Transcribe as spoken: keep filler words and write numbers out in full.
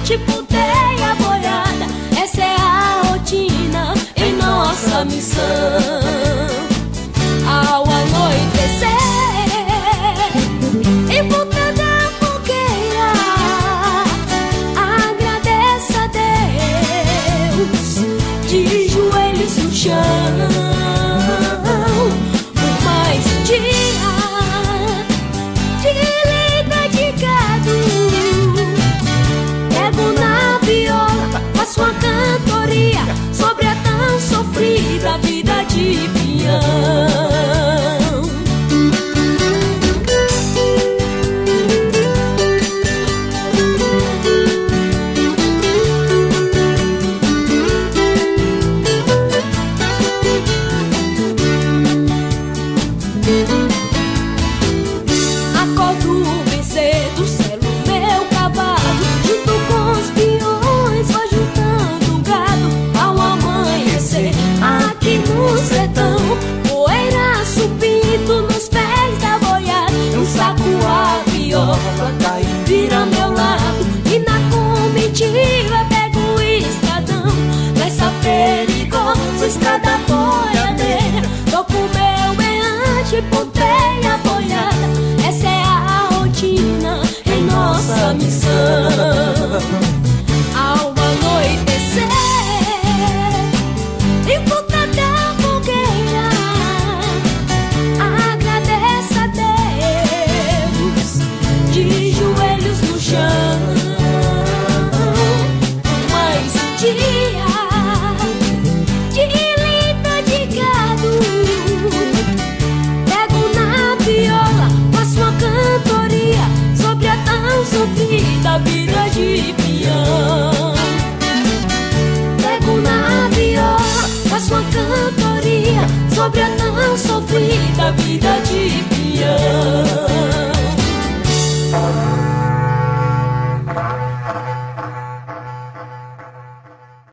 meliante, puteia, boiada. Essa é a rotina em nossa missão. Ao anoitecer, em volta da fogueira, agradeça a Deus, de joelhos no chão, por mais um dia de lida de gado. Pego na viola, faço uma cantoria sobre a tão sofrida vida de peão. Acordo bem cedo, selo meu cavalo, junto com os peões, vou juntando gado. Ao amanhecer, aqui no sertão, poeira subindo nos pés da boiada. Um saco a viola cai, vira meu lado, e na comitiva pego o estradão. Nessa perigosa estrada boiadeira, tô com meu berrante, ponteia, boiada. Essa é a rotina em nossa missão. Ao anoitecer, em volta da fogueira, agradeça a Deus, de joelhos no chão, por mais um dia de lida de gado. Pego na viola, faço uma cantoria sobre a tão sofrida vida de peão. Pego na viola, faço uma cantoria sobre a tão